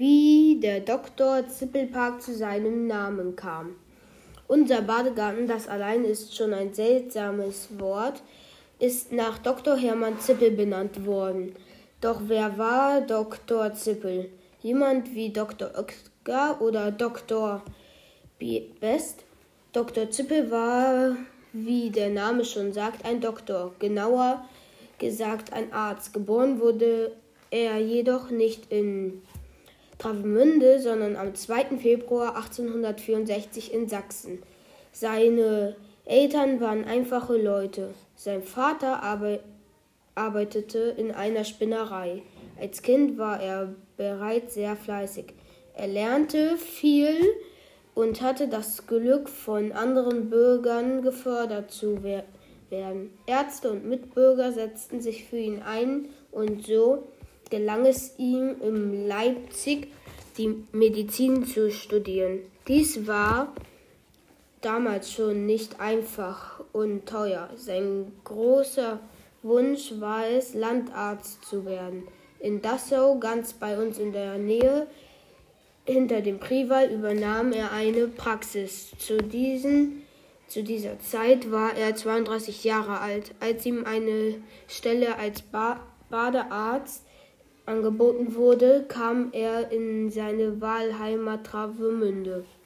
wie der Dr. Zippelpark zu seinem Namen kam. Unser Badegarten, das allein ist schon ein seltsames Wort, ist nach Dr. Hermann Zippel benannt worden. Doch wer war Dr. Zippel? Jemand wie Dr. Oetker oder Dr. Best? Dr. Zippel war, wie der Name schon sagt, ein Doktor, genauer gesagt ein Arzt. Geboren wurde er jedoch nicht in Travemünde, sondern am 2. Februar 1864 in Sachsen. Seine Eltern waren einfache Leute. Sein Vater arbeitete in einer Spinnerei. Als Kind war er bereits sehr fleißig. Er lernte viel und hatte das Glück, von anderen Bürgern gefördert zu werden. Ärzte und Mitbürger setzten sich für ihn ein und so gelang es ihm, in Leipzig die Medizin zu studieren. Dies war damals schon nicht einfach und teuer. Sein großer Wunsch war es, Landarzt zu werden. In Dassau, ganz bei uns in der Nähe, hinter dem Priwall, übernahm er eine Praxis. Zu dieser Zeit war er 32 Jahre alt, als ihm eine Stelle als Badearzt angeboten wurde, kam er in seine Wahlheimat Travemünde.